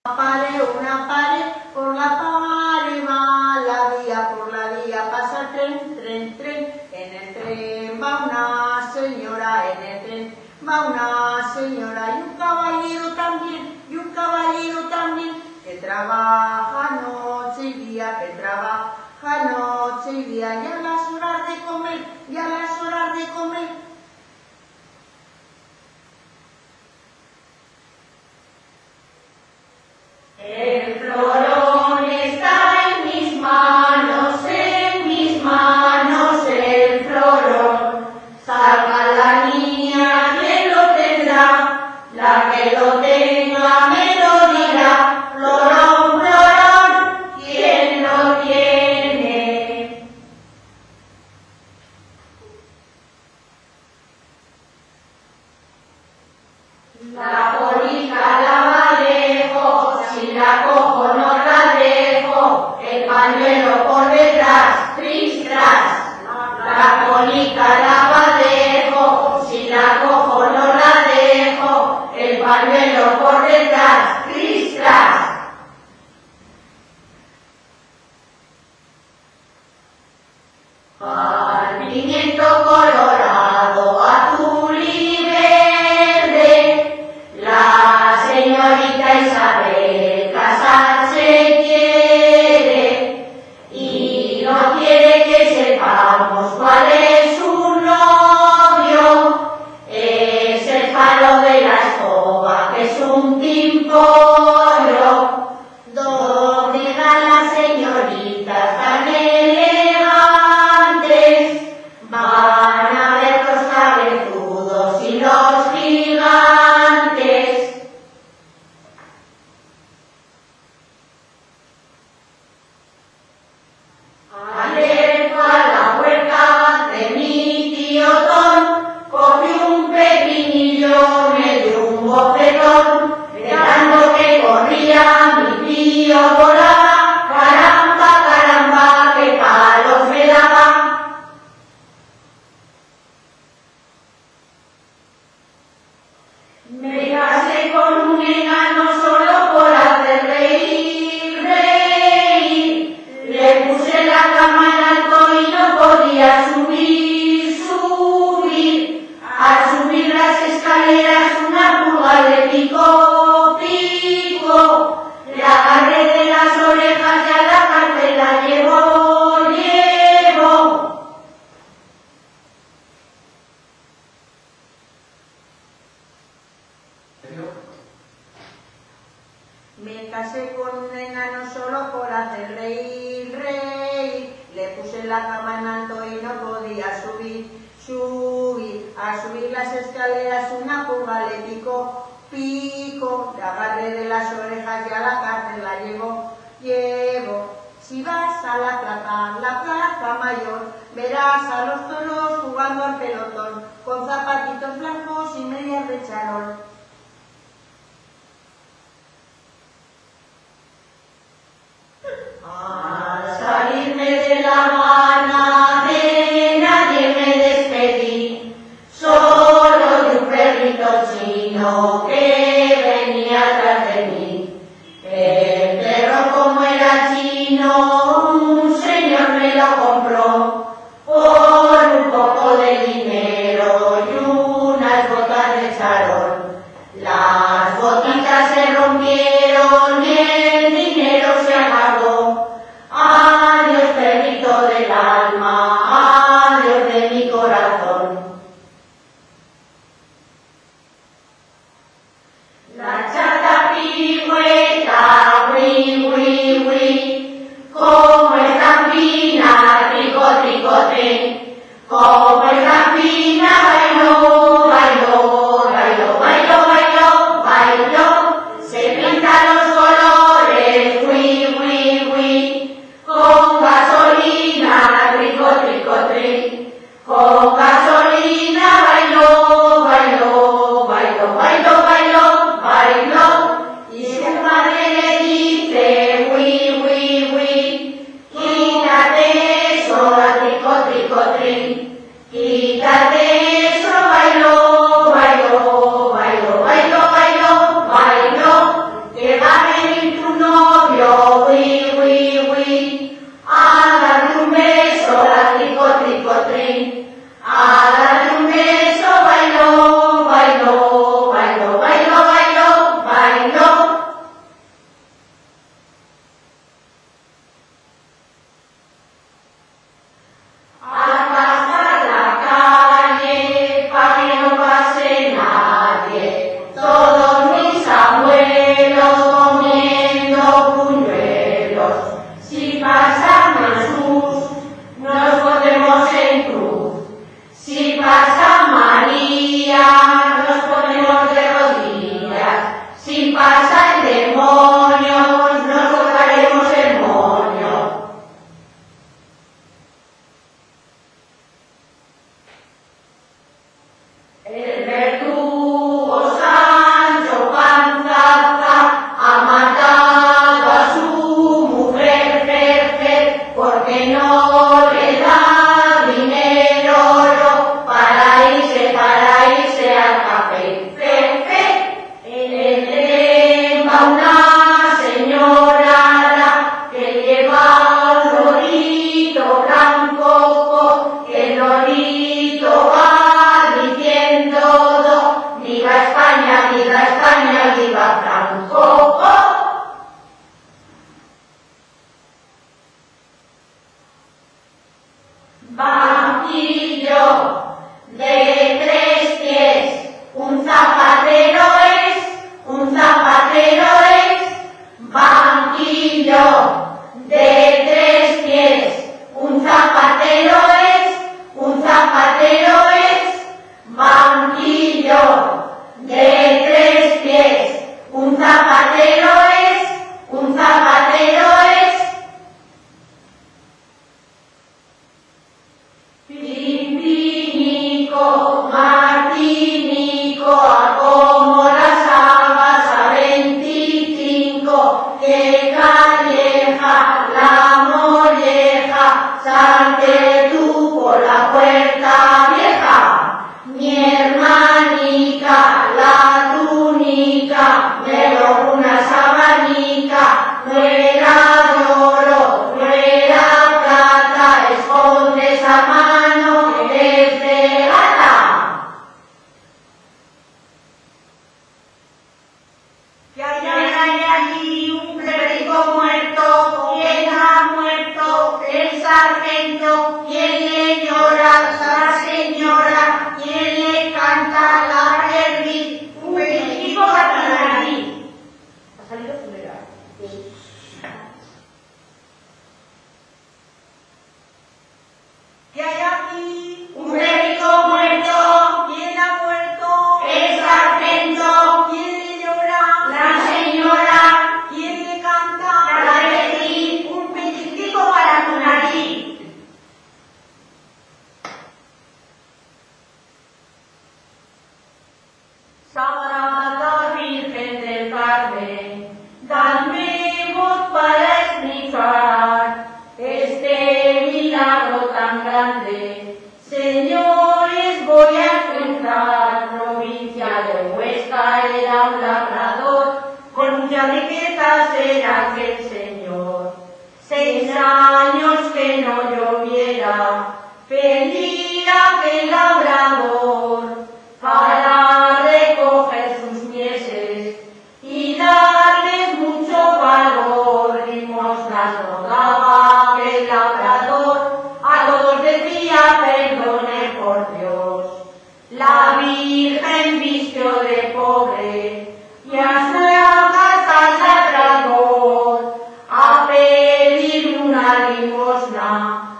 Una pared, por la pared va la vía pasa el tren, en el tren va una señora, en el tren va una señora y un caballero también, que trabaja noche y día, y a las horas de comer, El florón está en mis manos, el florón. Salga la niña, ¿quién lo tendrá? La que lo tenga me lo dirá. Florón, florón, ¿quién lo tiene? La polilla la dejo, si la cojo no la dejo, el pañuelo por detrás, tris, tras. La polilla la dejo, si la cojo no la dejo, el pañuelo por detrás, tris, tras. Al pimiento colorado, azul y verde, la señorita Isabel casarse quiere y no quiere que sepamos cuál es su novio. Es el palo de la escoba, que es un pimpollo. Donde van las señoritas tan elegantes, van a ver los cabezudos y los gigantes. Ayer fue a la huerta de mi tío Tom, cogí un pepinillo, me dio un bofetón, de tanto que corría mi tío volaba, caramba, caramba, qué palos me daba. Me casé con un enano solo por hacer reír, reír. Le puse la cama en alto y no podía subir, subir. Al subir las escaleras una pulga le picó, picó. Le agarré de las orejas y a la cárcel la llevó, llevó. Me casé con un enano solo por hacer reír, reír. Le puse la cama en alto y no podía subir, subir. Al subir las escaleras una pulga le picó, picó. Le agarré de las orejas y a la cárcel la llevó, llevó. Si vas a la plaza mayor, verás a los toros jugando al pelotón, con zapatitos blancos y medias de charol. Al salirme de La Habana de nadie me despedí, solo de un perrito chino que venía tras de mí. El perro, como era chino, un señor me lo compró por un poco de dinero y unas botas de charol. Las botitas se rompieron y el dinero se acabó. Adiós, perrito del alma, adiós de mi corazón. La chata pigüeta, wi, wi, wi, como es tan fina, trico, trico, tri, como es tan fina, bailó, bailó, bailó, bailó, bailó, bailó, se pintan los colores, wi, wi, wi, con gasolina, trico, trico, tri, con gasolina, bailó, bailó, bailó, bailó, bailó, bailó, y su madre le dice, wi, wi, wi, quítate eso, trico, trico, tri, quítate eso, bailó, bailó, bailó, bailó, bailó, bailó, que va a venir la molleja, salte tú por la puerta vieja. Mi hermanica, la túnica, me lo una sabanica, no era de oro, no era plata, esconde esa mano que es de gata. Que hay allí un clérigo muerto, ¿quién ha muerto? El sargento. ¿Quién le llora? La señora. ¿Quién le canta? La perdiz. Un pellizco para la nariz. ¿Ha salido fuera? Que hay aquí Un clérigo muerto, ¿quién ha muerto? el sargento, ¿Quién le llora? la señora, ¿Quién le canta? la perdiz. Un pellizco para tu nariz. Sagrada Virgen del Carmen, dame voz para explicar este milagro tan grande. Señores, voy a contar, provincia de Huesca era un labrador, con muchas riquezas era aquel señor. 6 años que no lloviera, pedía aquel labrador para recoger sus mieses y darles mucho valor. Limosnas no daba aquel labrador, a todos decía perdone por Dios. La Virgen vistió de pobre y a su casa al labrador a pedir una limosna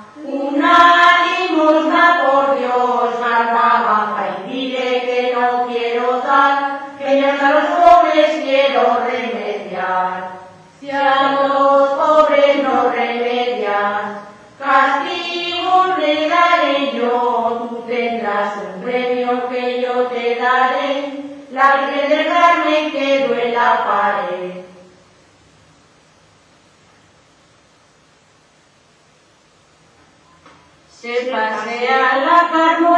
por Dios. Anda, baja y dile que no quiero dar, que yo a los pobres quiero remediar. Si a los pobres no remedias, castigo le daré yo. Tú tendrás un premio que yo te daré, la Virgen del Carmen quedó en la pared. Se pasea la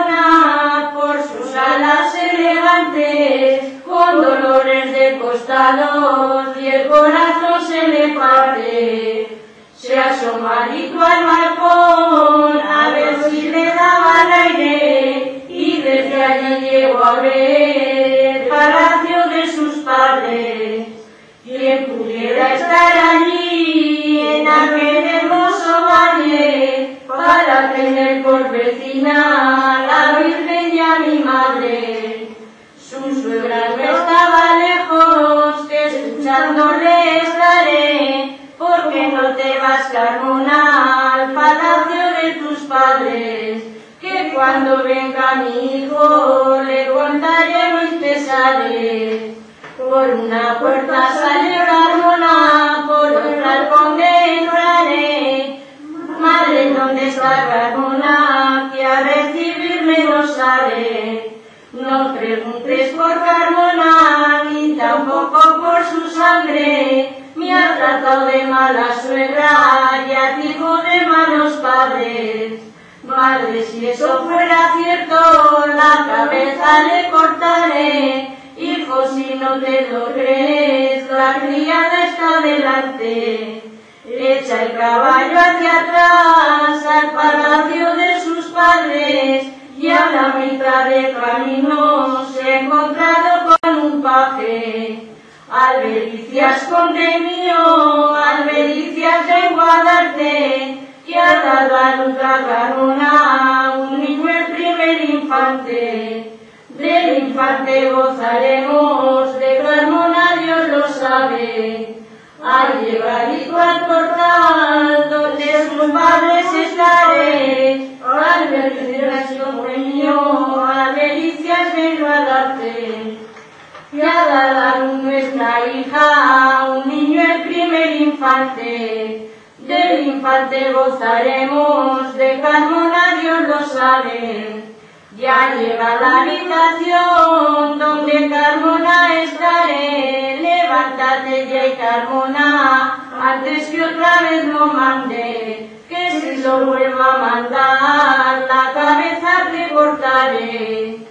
Carmona por sus alas elegantes, con dolores de costados y el corazón se le parte. Se asoma alito al balcón a ver si le daba el aire, y desde allí llegó a ver el palacio de sus padres. Quien pudiera estar allí en aquel hermoso valle, para tener por vecina la Virgen y a mi madre. Su suegra no estaba lejos, que escuchándole estaré, porque no te vas, Carmona, al palacio de tus padres, que cuando venga mi hijo le contaré mis pesares. Por una puerta salió Carmona, por otra al conde entraré. Madre, ¿dónde está Carmona? Que a recibirme no sabe. No preguntes por Carmona, ni tampoco por su sangre. Me ha tratado de mala suegra y a ti hijo de malos padres. Madre, si eso fuera cierto, la cabeza le cortaré. Hijo, si no te lo crees, la criada está delante. Echa el caballo hacia atrás al palacio de sus padres, y a la mitad del camino se ha encontrado con un paje. Albericias, conde mío, albericias, vengo a darte, que ha dado a luz a Carmona un niño, el primer infante. Del infante gozaremos, de Carmona Dios lo sabe. Al llegadito al portal, donde sus padres estaré, albericias, hombre mío, albericias vengo a darte. Que ha dado a luz nuestra hija un niño, el primer infante. Del infante gozaremos, de Carmona Dios lo sabe. Ya llega la habitación donde Carmona estaré. Levántate ya, Carmona, antes que otra vez lo mande, que si lo vuelvo a mandar, la cabeza te cortaré.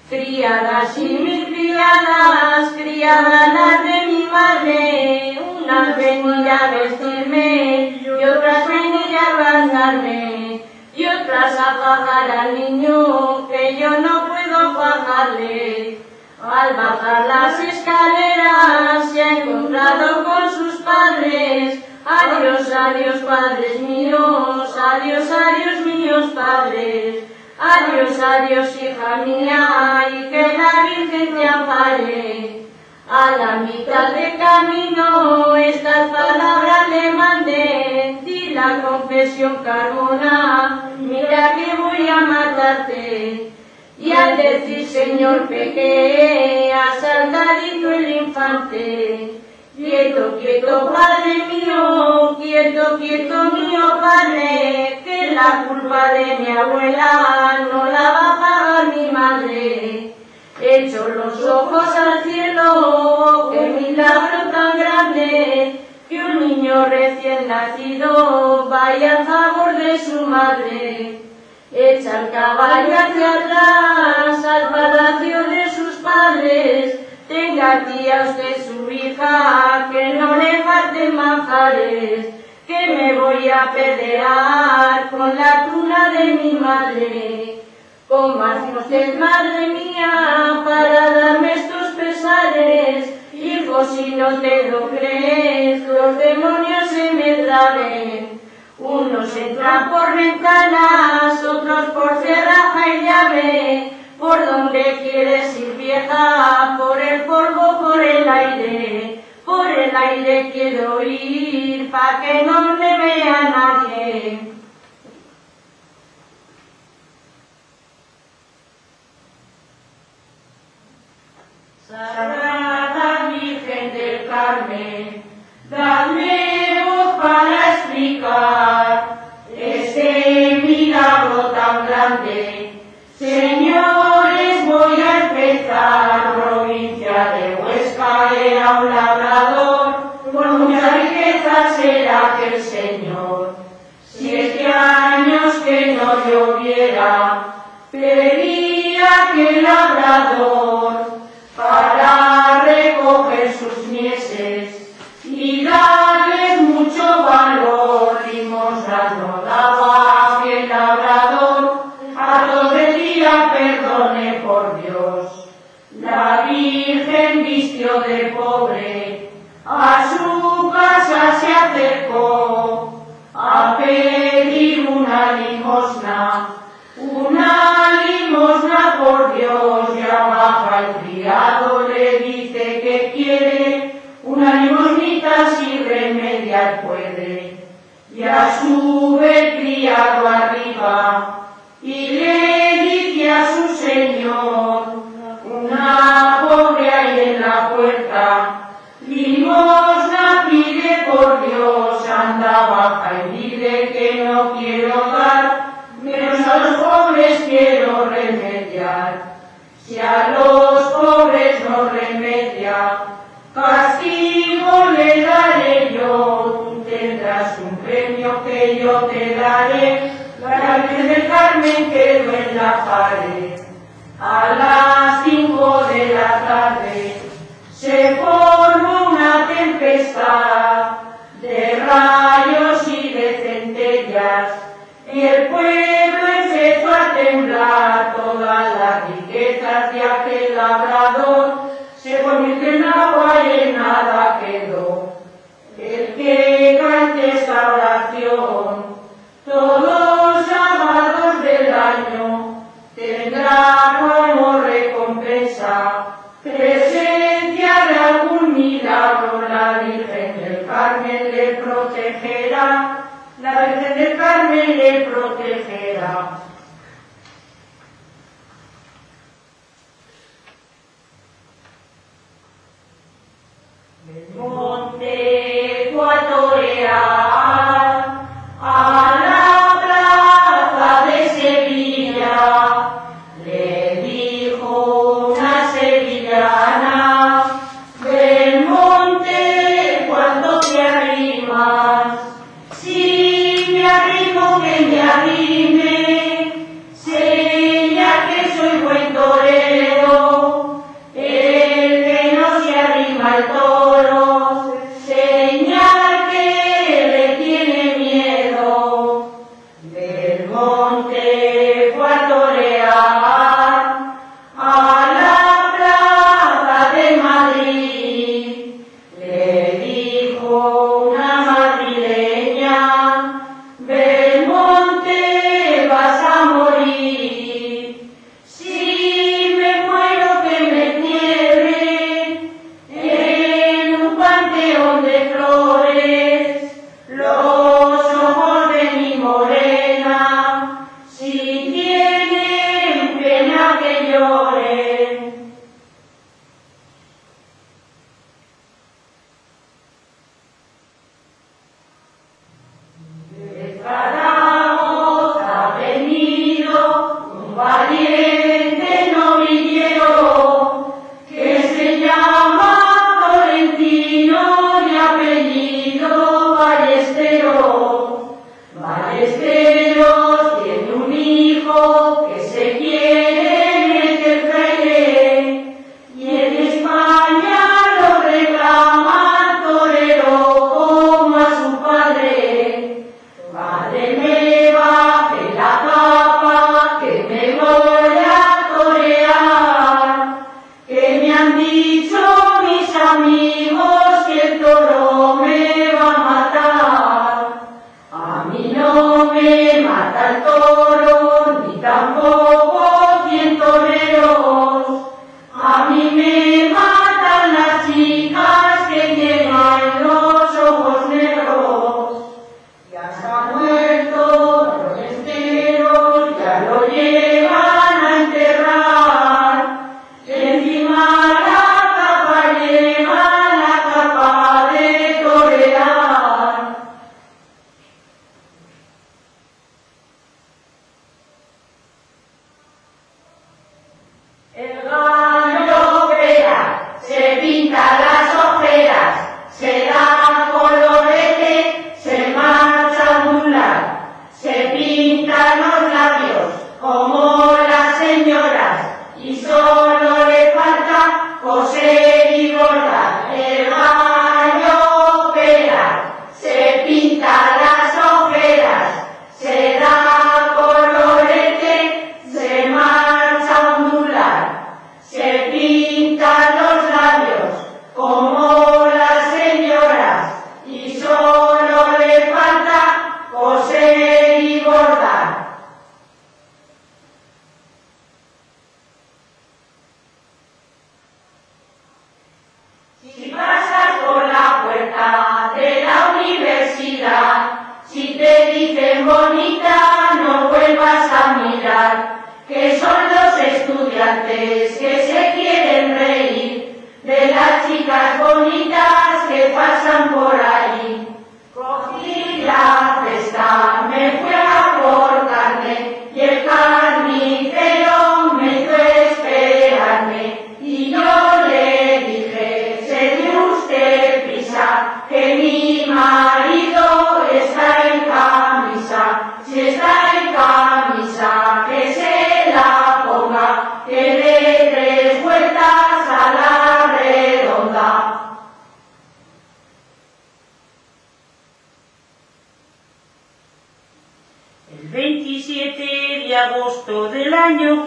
Criadas y mis criadas, criadas las de mi madre, unas venía a vestirme y otras venía a bañarme, y otras a fajar al niño que yo no puedo fajarle. Al bajar las escaleras se ha encontrado con sus padres. Adiós, adiós, padres míos, adiós, adiós, míos padres. Adiós, adiós, hija mía, y que la Virgen te ampare. A la mitad de camino estas palabras le mandé. Di la confesión, Carmona, mira que voy a matarte. Y al decir Señor pequé, ha saltadito el infante. Quieto, quieto, Padre mío, quieto, quieto, mío Padre, que la culpa de mi abuela no la va a pagar mi madre. Echo los ojos al cielo, qué milagro tan grande, que un niño recién nacido vaya a favor de su madre. Echa el caballo hacia atrás al palacio de sus padres. Tenga tía usted su hija, que no le falten manjares, que me voy a pelear con la tuna de mi madre. ¿Cómo hace usted, madre mía, para darme estos pesares? Hijo, si no te lo crees, los demonios se me traguen. Unos entran por ventanas, otros por cerraja y llave. ¿Por donde quieres ir, vieja? Por el polvo, por el aire. Por el aire quiero ir, pa' que no me vea nadie. Sagrada Virgen del Carmen, dame voz para explicar este milagro tan grande. Señores, voy a empezar. Provincia de Huesca era un labrador, con mucha riqueza será aquel señor. 7 años que no lloviera, pedía aquel labrador para recoger sus mieses y darles mucho valor. Limosna no daba aquel labrador, a todo el día, perdone por Dios. La Virgen vistió de pobre, a su casa se acercó a pedir una limosna por Dios. Ya baja el criado, le dice que quiere una limosnita si remediar puede. Ya sube el criado arriba y le dice a su señor, una pobre hay en la puerta, limosna pide por Dios. Anda, baja y dile que no quiero dar, menos a los pobres quiero remediar. Si a los pobres no remedia, castigo le daré yo. Tú tendrás un premio que yo te daré. La Virgen del Carmen quedó en la pared. A las 5 de la tarde se formó una tempestad de rayos y de centellas, y el pueblo empezó a temblar. Todas las riquezas de aquel labrador se convirtió en agua y en nada quedó. El que cante esta oración todos los sábados del año tendrá como recompensa presencia de algún milagro. La Virgen del Carmen le protegerá, la Virgen del Carmen le protegerá. Del monte ecuatorial a la plaza de Sevilla, le dijo una sevillana: del monte cuando te arrimas infantes que se quieren reír, de las chicas bonitas que pasan por ahí. Cogí la cesta, me fui a por carne, y el carnicero me hizo esperarme, y yo le dije, se dio usted prisa, que mi marido está en camisa, si está en camisa, que se la ponga, que dé 3 vueltas a la redonda. El 27 de agosto del año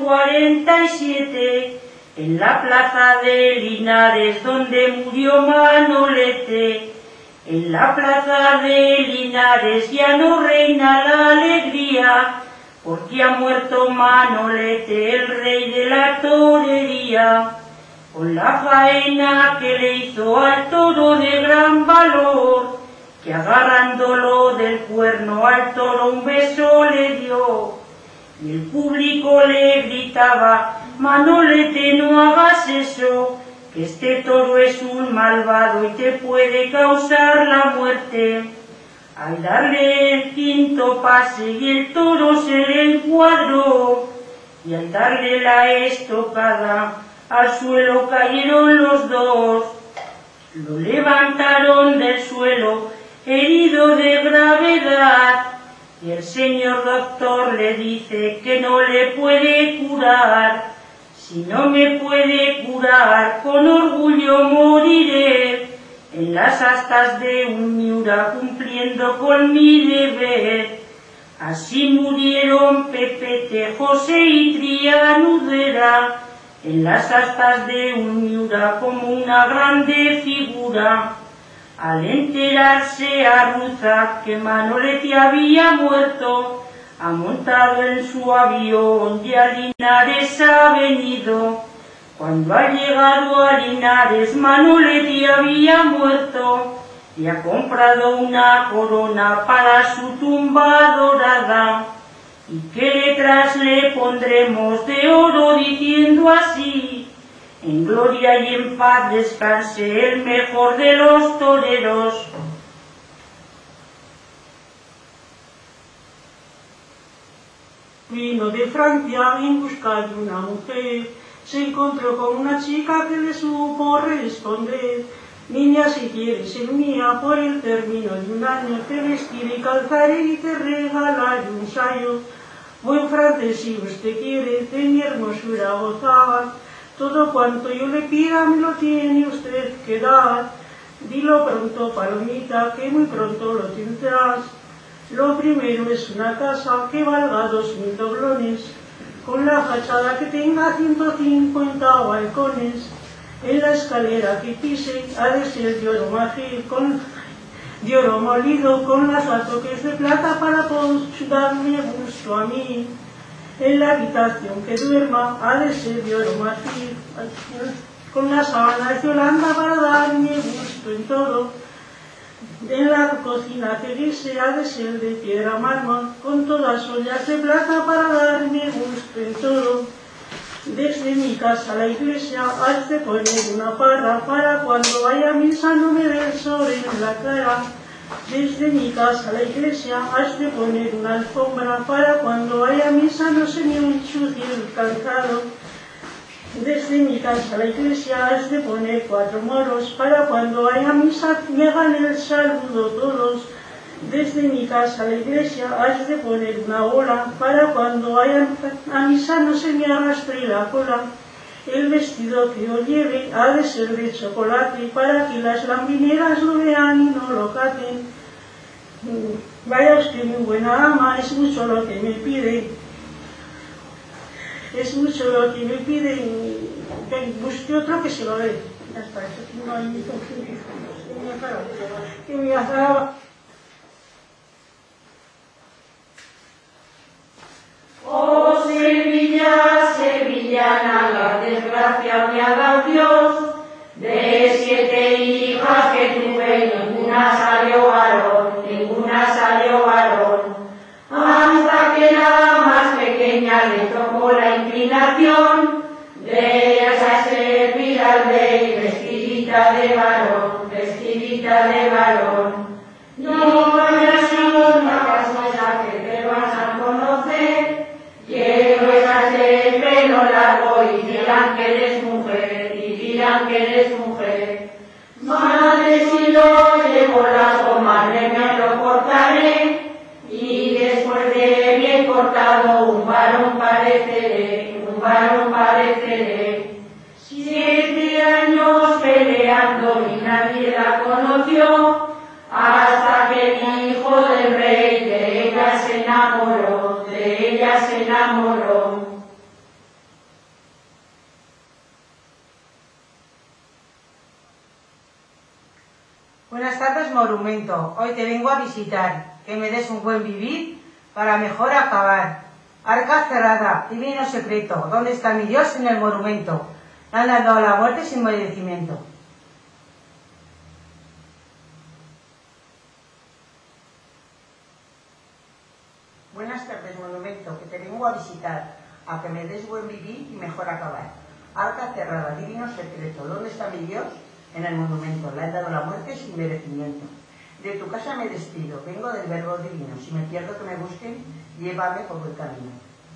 47, en la plaza de Linares, donde murió Manolete, en la plaza de Linares ya no reina la alegría, porque ha muerto Manolete, el rey de la torería, con la faena que le hizo al toro de gran valor, que agarrándolo del cuerno al toro un beso le dio, y el público le gritaba, Manolete, no hagas eso, que este toro es un malvado y te puede causar la muerte. Al darle el 5.º pase y el toro se le encuadró, y al darle la estocada al suelo cayeron los dos. Lo levantaron del suelo, herido de gravedad, y el señor doctor le dice que no le puede curar. Si no me puede curar, con orgullo moriré en las astas de un Miura, cumpliendo con mi deber. Así murieron Pepete, José y Trianudera, en las astas de un Miura como una grande figura. Al enterarse Arruza que Manolete había muerto, ha montado en su avión y a Linares ha venido. Cuando ha llegado a Linares, Manolete había muerto y ha comprado una corona para su tumba dorada. ¿Y qué letras le pondremos de oro diciendo así? En gloria y en paz descanse el mejor de los toreros. Vino de Francia en busca de una mujer, se encontró con una chica que le supo responder. Niña, si quieres ser mía, por el término de un año te vestiré y calzaré y te regalaré un sayo. Buen francés, si usted quiere de mi hermosura gozar, todo cuanto yo le pida me lo tiene usted que dar. Dilo pronto, palomita, que muy pronto lo tendrás. Lo primero es una casa que valga 2.000 doblones, con la fachada que tenga 150 balcones. En la escalera que pise ha de ser de oro macizo, de oro molido, con las toques de plata para darme gusto a mí. En la habitación que duerma ha de ser de oro macizo, con las sábanas de Holanda para darme gusto en todo. En la cocina que guise ha de ser de piedra mármol, con todas ollas de plata para darme gusto en todo. Desde mi casa a la iglesia has de poner una parra, para cuando vaya a misa no me dé el sol en la cara. Desde mi casa a la iglesia has de poner una alfombra, para cuando vaya a misa no se me ensucie el calzado. Desde mi casa a la iglesia has de poner 4 moros, para cuando vaya a misa me hagan el saludo todos. Desde mi casa a la iglesia has de poner una bola, para cuando vaya a misa no se me arrastre la cola. El vestido que yo lleve ha de ser de chocolate, para que las lambineras lo vean y no lo caten. Vaya usted, muy buena ama, es mucho lo que me pide. Es mucho lo que me piden, busque otro que se lo dé. Ya está, eso no hay ni que me azaraba. Oh Sevilla, sevillana, la desgracia me ha dado Dios, de 7 hijas que tuve, ninguna salió varón, ninguna salió varón. Hasta que la más pequeña le tocó la inclinación de enamoró, de ella se enamoró. Buenas tardes, monumento. Hoy te vengo a visitar, que me des un buen vivir para mejor acabar. Arca cerrada, divino secreto, ¿dónde está mi Dios en el monumento? Le han dado la muerte sin merecimiento. Buenas tardes, monumento, que te vengo a visitar, a que me des buen vivir y mejor acabar. Arca cerrada, divino secreto, ¿dónde está mi Dios? En el monumento, le han dado la muerte sin merecimiento. De tu casa me despido, vengo del verbo divino, si me pierdo que me busquen, llévame por buen camino.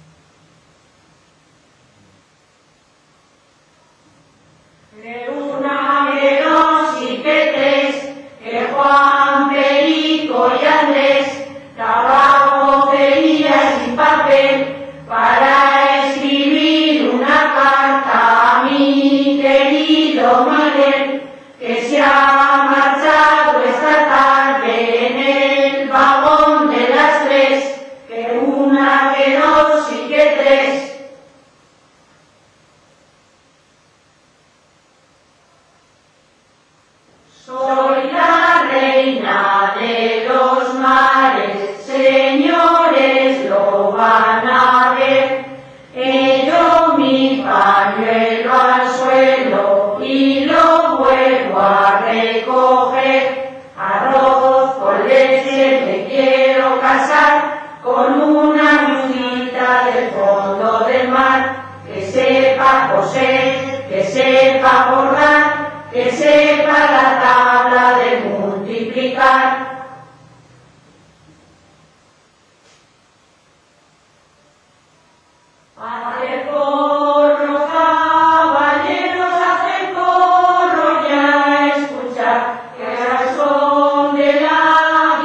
De una, de dos y que tres, que Juan, Perico y Andrés, trabajo tenía sin papel para escribir una carta a mi querido Miguel, que se ha marchado esta tarde en el vagón de las tres, que una, que dos y que tres. Soy la reina de los mares, señores lo van a ver. Ello mi pañuelo al suelo y lo vuelvo a recoger. Arroz con leche me quiero casar con una brujita del fondo del mar, que sepa coser, que sepa bordar, que sepa la tabla de multiplicar. Hacer corro, caballeros, hacer corro, ya escuchar, que al son de la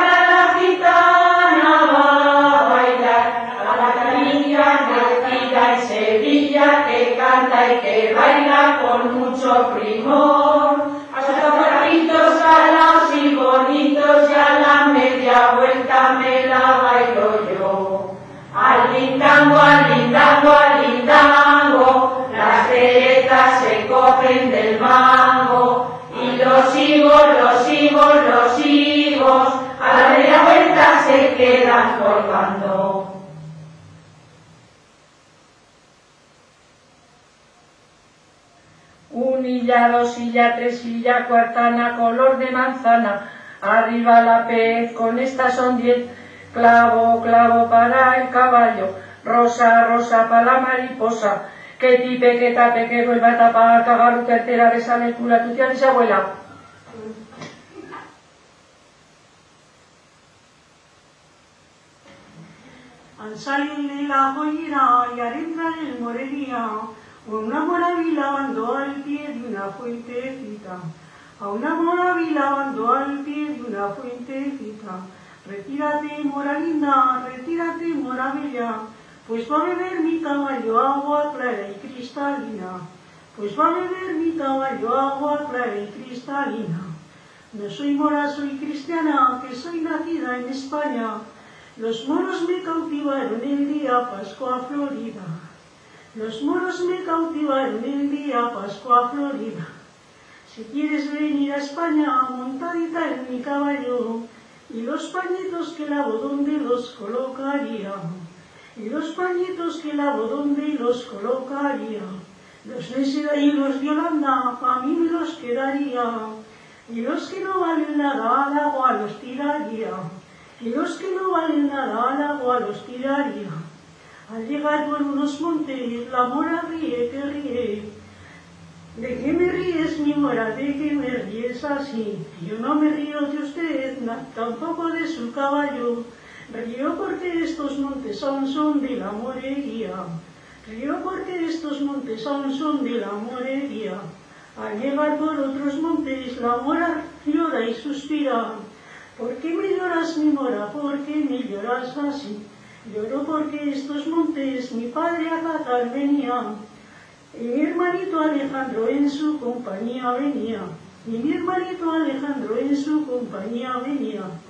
gitana va a bailar, a la canilla nacida en Sevilla, que canta y que baila con mucho primor. A sus zapatitos salados y bonitos, ya la media vuelta me la bailo yo. Al lindango, al lindango, al lindango, las cerezas se cogen del mango, y los higos, los higos, los higos, a la media vuelta se quedan colgando. Unilla, dosilla, tresilla, cuartana, color de manzana, arriba la pez, con estas son 10, clavo, clavo para el caballo, rosa, rosa para la mariposa, que tipe, que tape, que vuelva a tapar, cagar, tercera, besame el culo a tu tía y su abuela. Al salir de la joyera y al entrar en Morelia, una moravilla mandó al pie de una fuentecita. A una moravilla mandó al pie de una fuentecita. Retírate, mora linda, retírate, mora bella, pues va a beber mi caballo agua clara y cristalina. Pues va a beber mi caballo agua clara y cristalina. No soy mora, soy cristiana, que soy nacida en España. Los moros me cautivaron el día Pascua Florida. Los moros me cautivaron el día Pascua Florida. Si quieres venir a España, montadita en mi caballo, y los pañitos que lavo, ¿dónde los colocaría? Y los pañitos que lavo, ¿dónde los colocaría? Los Nésida y los de Holanda, a mí me los quedaría, y los que no valen nada al agua los tiraría, y los que no valen nada al agua los tiraría. Al llegar por unos montes, la mora ríe que ríe. ¿De qué me ríes, mi mora? ¿De qué me ríes así? Yo no me río de usted, tampoco de su caballo. Río porque estos montes aún son de la morería. Río porque estos montes aún son de la morería. Al llegar por otros montes, la mora llora y suspira. ¿Por qué me lloras, mi mora? ¿Por qué me lloras así? Lloro porque estos montes mi padre a cazar venía, y mi hermanito Alejandro en su compañía venía, y mi hermanito Alejandro en su compañía venía.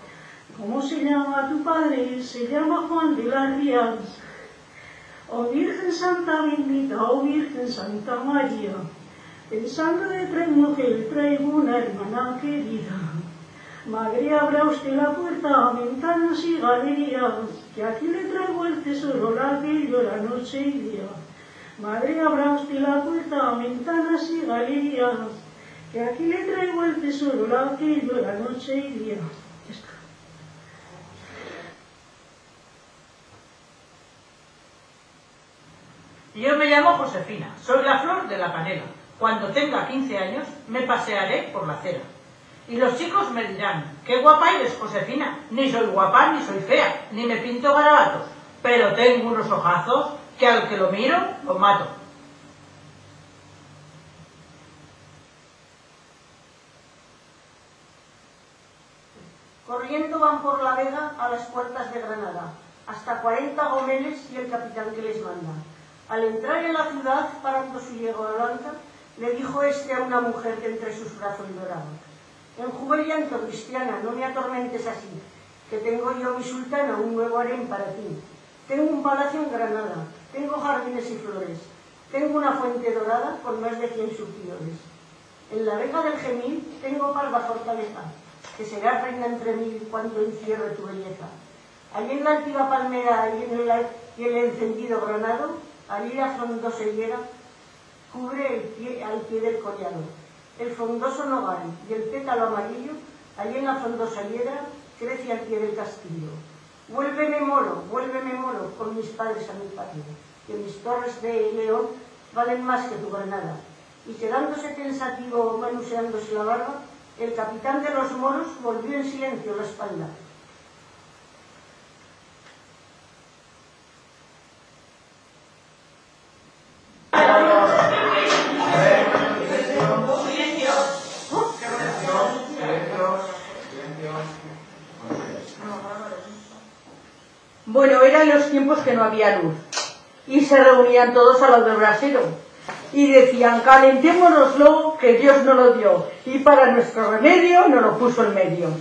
¿Cómo se llama tu padre? Se llama Juan de las Rías. Oh Virgen Santa bendita, oh Virgen Santa María, pensando de tres mujeres traigo una hermana querida. Madre, abra usted la puerta, ventanas y galerías, que aquí le traigo el tesoro, la que llora noche y día. Madre, abra usted la puerta, ventanas y galerías, que aquí le traigo el tesoro, la que llora noche y día. Ya está. Yo me llamo Josefina, soy la flor de la panela. Cuando tenga 15 años me pasearé por la acera. Y los chicos me dirán, qué guapa eres, Josefina. Ni soy guapa, ni soy fea, ni me pinto garabatos, pero tengo unos ojazos que al que lo miro, lo mato. Corriendo van por la vega a las puertas de Granada, hasta 40 gomeles y el capitán que les manda. Al entrar en la ciudad, parando su yegua blanca, le dijo este a una mujer que entre sus brazos lloraba: enjuga el llanto, cristiana, no me atormentes así, que tengo yo, mi sultana, un nuevo harén para ti. Tengo un palacio en Granada, tengo jardines y flores, tengo una fuente dorada con más de 100 surtidores. En la vega del Gemil tengo parda fortaleza, que serás reina entre mil cuando encierre tu belleza. Allí en la altiva palmera y el encendido granado, allí la frondosa higuera cubre al pie del collado. El frondoso nogal y el pétalo amarillo, allí en la frondosa hiedra, crece al pie del castillo. Vuélveme moro, con mis padres a mi patria, que mis torres de león valen más que tu Granada. Y quedándose pensativo, manuseándose la barba, el capitán de los moros volvió en silencio la espalda. Bueno, eran los tiempos que no había luz, y se reunían todos a lo del brasero, y decían, calentémonoslo, que Dios nos lo dio, y para nuestro remedio nos lo puso en medio.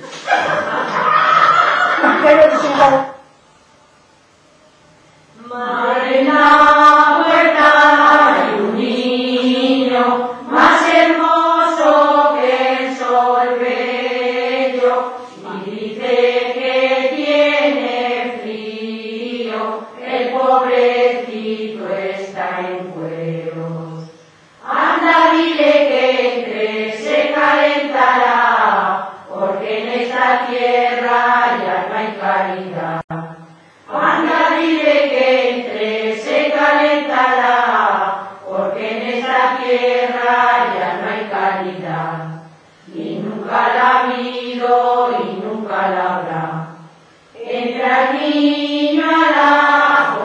Madre, en la puerta hay un niño más hermoso que el sol bello, y dice que tiene frío, el pobrecito está en cueros. Anda, dile que entre, se calentará, porque en esta tierra ya no hay caridad. Anda, dile que entre, se calentará, porque en esta tierra ya no hay caridad. Y nunca la ha habido y nunca la habrá. Entra el niño a la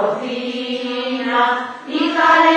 cocina y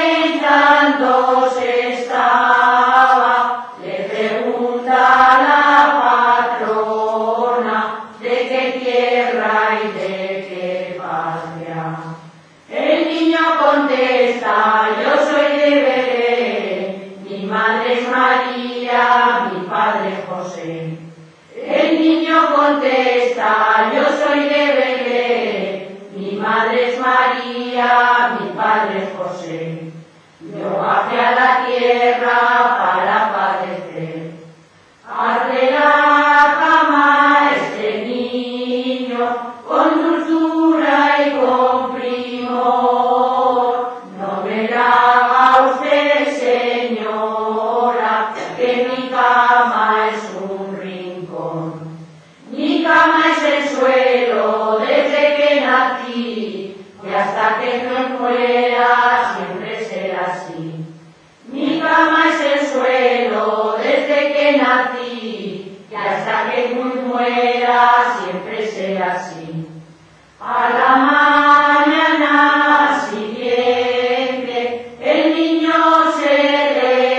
calentándose estaba. Le pregunta la patrona de qué tierra y de qué patria. El niño contesta, yo soy de Belén, mi madre es María, mi padre José. El niño contesta, yo soy de Belén, mi madre es María, mi padre José. Yo bajé a la tierra para padecer. Arde la cama este niño con dulzura y con primor. No me la haga usted, señora, que mi cama es un rincón. Mi cama es el suelo desde que nací, y hasta que no muera siempre será así. Mi cama es el suelo desde que nací, y hasta que no muera siempre será así. A la mañana siguiente el niño se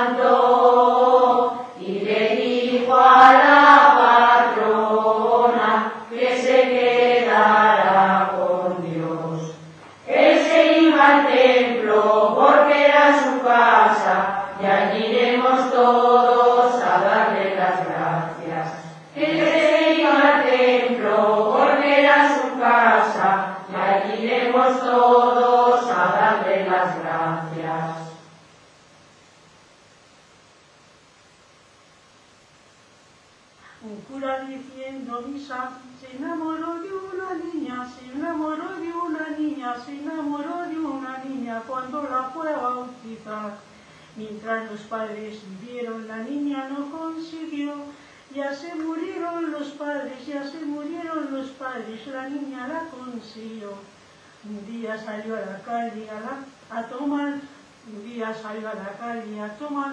levantó y le dijo a la patrona que se quedara con Dios. Él se iba al templo porque era su casa, y allí iremos todos a darle las gracias. Él se iba al templo demos todos a darle las gracias. Un cura diciendo misa, se enamoró de una niña, se enamoró de una niña, se enamoró de una niña cuando la fue a bautizar. Mientras los padres vivieron, la niña no consiguió. Ya se murieron los padres, ya se murieron los padres, la niña la consiguió. Un día salió a la calle a tomar, un día salió a la calle a tomar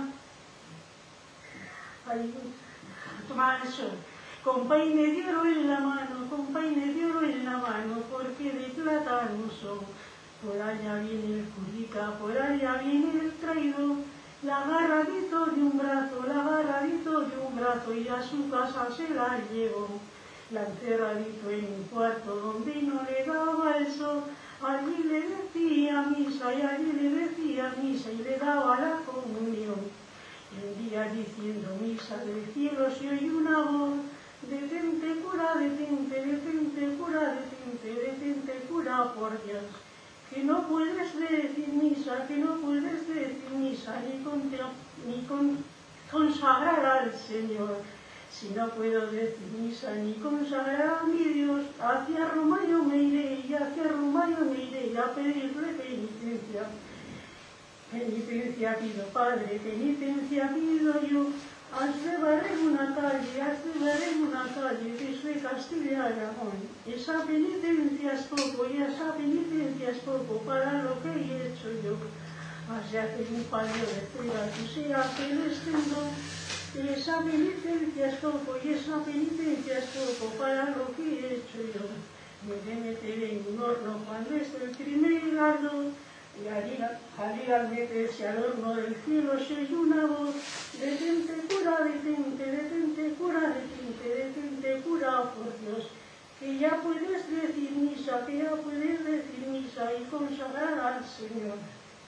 el sol, con peine de oro en la mano, con peine de oro en la mano, porque de plata no son. Por allá viene el curica, por allá viene el traidor, la agarradito de un brazo, la agarradito de un brazo, y a su casa se la llevó. La encerradito en un cuarto donde no le daba el sol, allí le decía misa, y allí le decía misa, y le daba la comunión. Y un día diciendo misa del cielo se oye una voz: detente cura, detente, detente cura, detente, detente cura, por Dios, que no puedes decir misa, que no puedes decir misa, ni consagrar al Señor. Si no puedo decir misa ni consagrar a mi Dios, hacia Roma yo me iré, y hacia Roma yo me iré a pedirle penitencia. Penitencia pido, Padre, penitencia pido yo. Has de barrer una calle desde Castilla y Aragón. Esa penitencia es poco, y esa penitencia es poco para lo que he hecho yo. Has de hacer un palio de cera, que sea celestino. Esa penitencia es poco, y esa penitencia es poco para lo que he hecho yo. Me de meter en un horno cuando es el primer ardor, y al ir al meterse al horno del cielo se oye una voz: detente cura, detente, detente cura, detente, detente cura, por Dios, que ya puedes decir misa, que ya puedes decir misa y consagrar al Señor.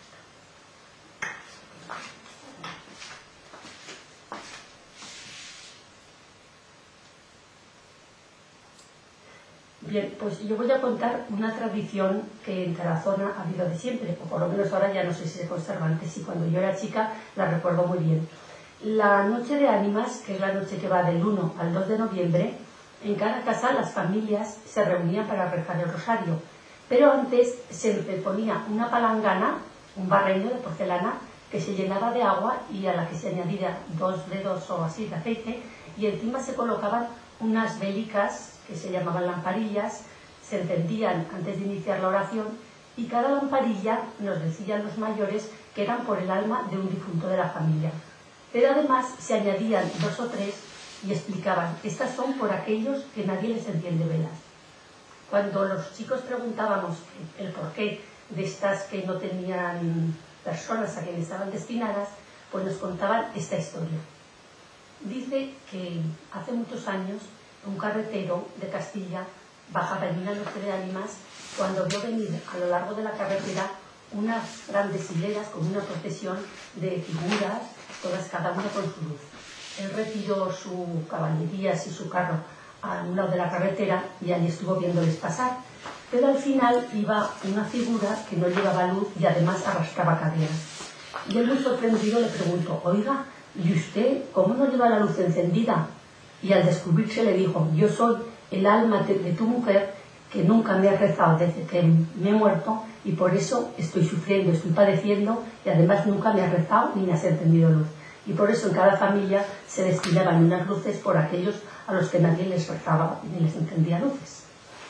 Bien, pues yo voy a contar una tradición que en Tarazona ha habido de siempre, o por lo menos ahora ya no sé si se conserva. Antes sí, cuando yo era chica la recuerdo muy bien. La noche de ánimas, que es la noche que va del 1 al 2 de noviembre, en cada casa las familias se reunían para rezar el rosario, pero antes se ponía una palangana, un barreño de porcelana, que se llenaba de agua y a la que se añadía 2 dedos o así de aceite, y encima se colocaban unas velicas que se llamaban lamparillas, se encendían antes de iniciar la oración, y cada lamparilla, nos decían los mayores, que eran por el alma de un difunto de la familia. Pero además se añadían 2 o 3 y explicaban: estas son por aquellos que nadie les enciende velas. Cuando los chicos preguntábamos el porqué de estas que no tenían personas a quienes estaban destinadas, pues nos contaban esta historia. Dice que hace muchos años un carretero de Castilla bajaba en una noche de ánimas cuando vio venir a lo largo de la carretera unas grandes hileras con una procesión de figuras, todas cada una con su luz. Él retiró su caballerías y su carro a un lado de la carretera y allí estuvo viéndoles pasar, pero al final iba una figura que no llevaba luz y además arrastraba cadenas. Y él, muy sorprendido, le preguntó: oiga, ¿y usted cómo no lleva la luz encendida? Y al descubrirse le dijo: yo soy el alma de tu mujer, que nunca me ha rezado desde que me he muerto, y por eso estoy sufriendo, estoy padeciendo, y además nunca me ha rezado ni me has encendido luz. Y por eso en cada familia se destinaban unas luces por aquellos a los que nadie les rezaba ni les encendía luces.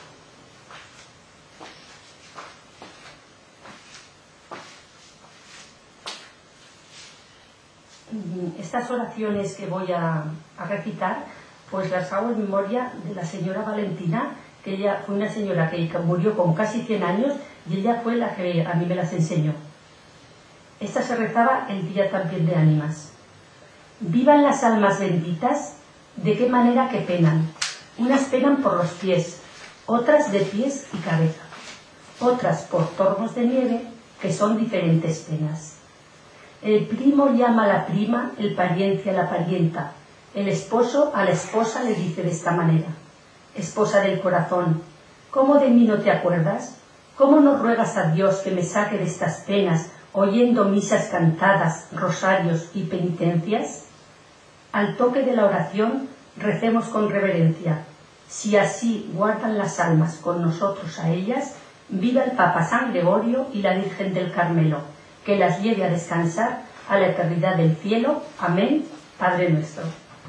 Estas oraciones que voy a recitar, pues las hago en memoria de la señora Valentina, que ella fue una señora que murió con casi 100 años y ella fue la que a mí me las enseñó. Esta se rezaba el día también de ánimas. Vivan las almas benditas, de qué manera que penan. Unas penan por los pies, otras de pies y cabeza, otras por tornos de nieve, que son diferentes penas. El primo llama a la prima, el pariente a la parienta. El esposo a la esposa le dice de esta manera: esposa del corazón, ¿cómo de mí no te acuerdas? ¿Cómo no ruegas a Dios que me saque de estas penas, oyendo misas cantadas, rosarios y penitencias? Al toque de la oración, recemos con reverencia. Si así guardan las almas con nosotros a ellas, viva el Papa San Gregorio y la Virgen del Carmelo, que las lleve a descansar a la eternidad del cielo. Amén, Padre nuestro.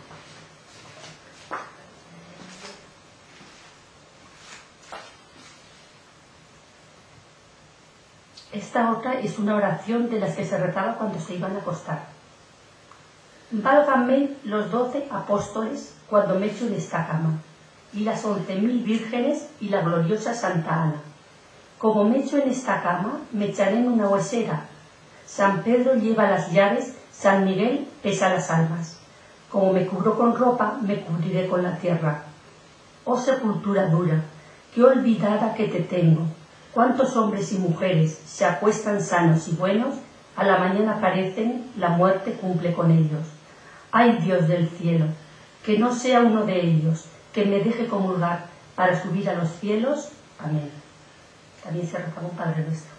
Esta otra es una oración de las que se rezaba cuando se iban a acostar. Válganme los 12 apóstoles cuando me echo en esta cama, y las 11.000 vírgenes y la gloriosa Santa Ana. Como me echo en esta cama, me echaré en una huesera. San Pedro lleva las llaves, San Miguel pesa las almas. Como me cubro con ropa, me cubriré con la tierra. Oh sepultura dura, qué olvidada que te tengo. Cuántos hombres y mujeres se acuestan sanos y buenos, a la mañana aparecen, la muerte cumple con ellos. Ay Dios del cielo, que no sea uno de ellos, que me deje comulgar para subir a los cielos. Amén. También se rezaba un Padre Nuestro.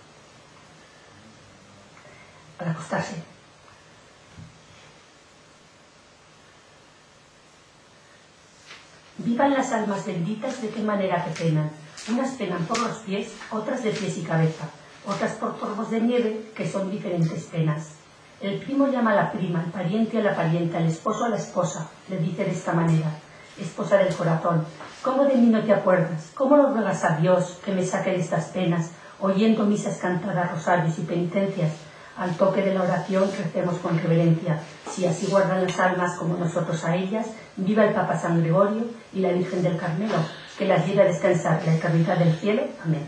Al acostarse. Vivan las almas benditas de qué manera que penan. Unas penan por los pies, otras de pies y cabeza, otras por polvos de nieve, que son diferentes penas. El primo llama a la prima, el pariente a la parienta, el esposo a la esposa, le dice de esta manera: esposa del corazón, ¿cómo de mí no te acuerdas? ¿Cómo no ruegas a Dios que me saque de estas penas, oyendo misas cantadas, rosarios y penitencias? Al toque de la oración recemos con reverencia. Si así guardan las almas como nosotros a ellas, viva el Papa San Gregorio y la Virgen del Carmelo, que las lleve a descansar la eternidad del cielo. Amén.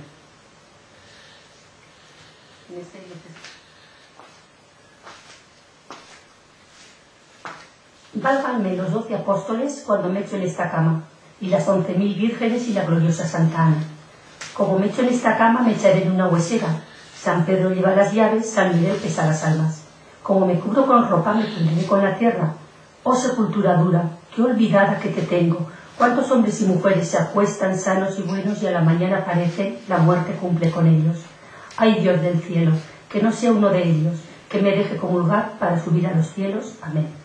Válganme los 12 apóstoles cuando me echo en esta cama, y las 11.000 vírgenes y la gloriosa Santa Ana. Como me echo en esta cama, me echaré en una huesera. San Pedro lleva las llaves, San Miguel pesa las almas. Como me cubro con ropa, me cubriré con la tierra. Oh sepultura dura, qué olvidada que te tengo. Cuántos hombres y mujeres se acuestan sanos y buenos, y a la mañana aparece, la muerte cumple con ellos. Ay Dios del cielo, que no sea uno de ellos, que me deje comulgar para subir a los cielos. Amén.